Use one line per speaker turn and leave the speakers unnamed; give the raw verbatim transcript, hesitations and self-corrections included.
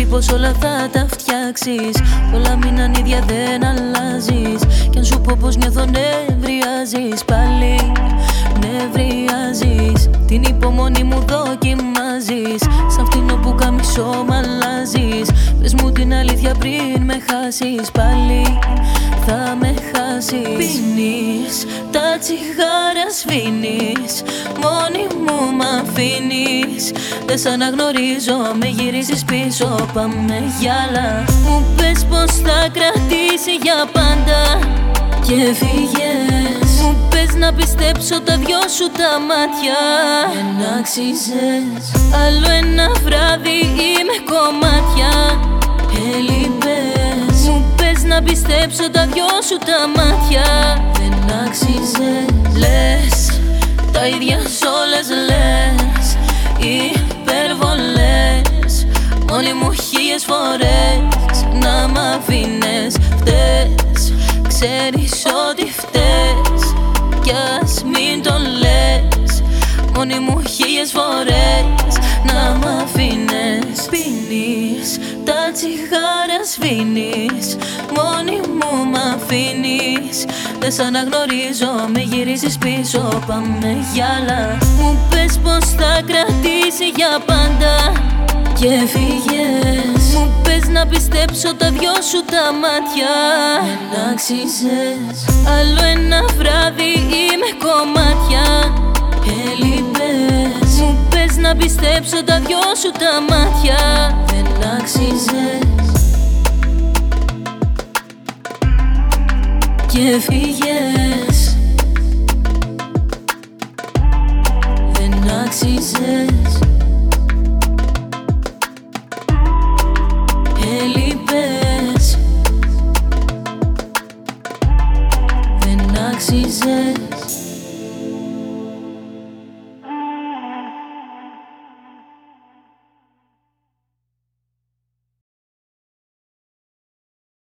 πως όλα θα τα φτιάξεις, όλα μείναν ίδια, δεν αλλάζεις. Κι αν σου πω πως νιώθω, νευριάζεις, πάλι νευριάζεις. Την υπομονή μου δοκιμάζεις, σαν φτηνό που καμισό μ' αλλάζεις. Πες μου την αλήθεια πριν με χάσεις, πάλι θα με χάσεις. Πίνεις, τα τσιγάρα σβήνεις, μόνη μου μ' αφήνεις. Δεν σ' αναγνωρίζω, με γυρίζεις πίσω, πάμε για άλλα. Μου πες πως θα κρατήσει για πάντα και φύγες. Μου πες να πιστέψω τα δυο σου τα μάτια, δεν άξιζες. Άλλο ένα βράδυ είμαι κομμάτια, έλειπες. Μου πες να πιστέψω τα δυο σου τα μάτια, δεν άξιζες. Λες τα ίδια σ' όλες λες, υπερβολές. Μόνη μου χίλιες φορές να μ' αφήνες. Φταίς, ξέρεις ότι φταίς, κι ας μην το λες. Μόνη μου χίλιες φορές να μ' αφήνες. Πίνεις, τα τσιγάρα σβήνεις, μόνη μου μ' αφήνεις. Δεν σ' αναγνωρίζω, με γυρίζεις πίσω, πάμε για άλλα. Μου πες πως θα κρατήσει για πάντα και φύγες. Μου πες να πιστέψω τα δυο σου τα μάτια, δεν άξιζες. Άλλο ένα βράδυ είμαι κομμάτια, έλειπες. Μου πες να πιστέψω τα δυο σου τα μάτια, δεν άξιζες. Και φύγες, δεν άξιζες.